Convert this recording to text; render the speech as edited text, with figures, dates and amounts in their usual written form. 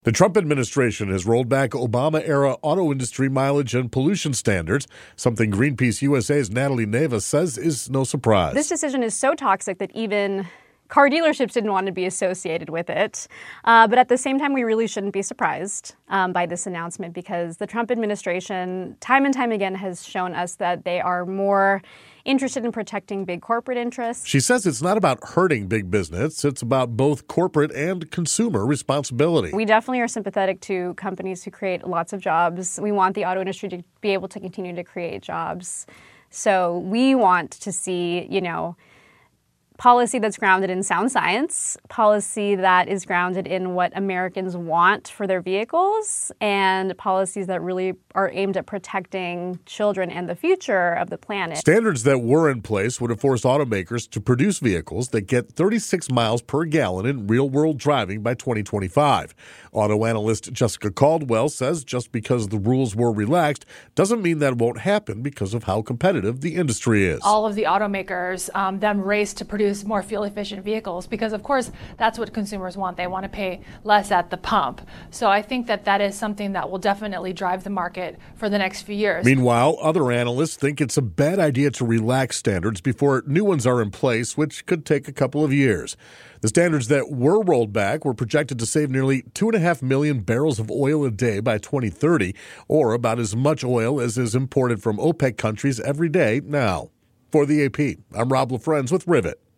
The Trump administration has rolled back Obama-era auto industry mileage and pollution standards, something Greenpeace USA's Natalie Neva says is no surprise. This decision is so toxic that even car dealerships didn't want to be associated with it. But at the same time, we really shouldn't be surprised by this announcement because the Trump administration, time and time again, has shown us that they are more interested in protecting big corporate interests. She says it's not about hurting big business. It's about both corporate and consumer responsibility. We definitely are sympathetic to companies who create lots of jobs. We want the auto industry to be able to continue to create jobs. So we want to see, policy that's grounded in sound science, policy that is grounded in what Americans want for their vehicles, and policies that really are aimed at protecting children and the future of the planet. Standards that were in place would have forced automakers to produce vehicles that get 36 miles per gallon in real-world driving by 2025. Auto analyst Jessica Caldwell says just because the rules were relaxed doesn't mean that won't happen because of how competitive the industry is. All of the automakers then race to produce more fuel-efficient vehicles because, of course, that's what consumers want. They want to pay less at the pump. So I think that is something that will definitely drive the market for the next few years. Meanwhile, other analysts think it's a bad idea to relax standards before new ones are in place, which could take a couple of years. The standards that were rolled back were projected to save nearly 2.5 million barrels of oil a day by 2030, or about as much oil as is imported from OPEC countries every day now. For the AP, I'm Rob LaFrenz with Rivet.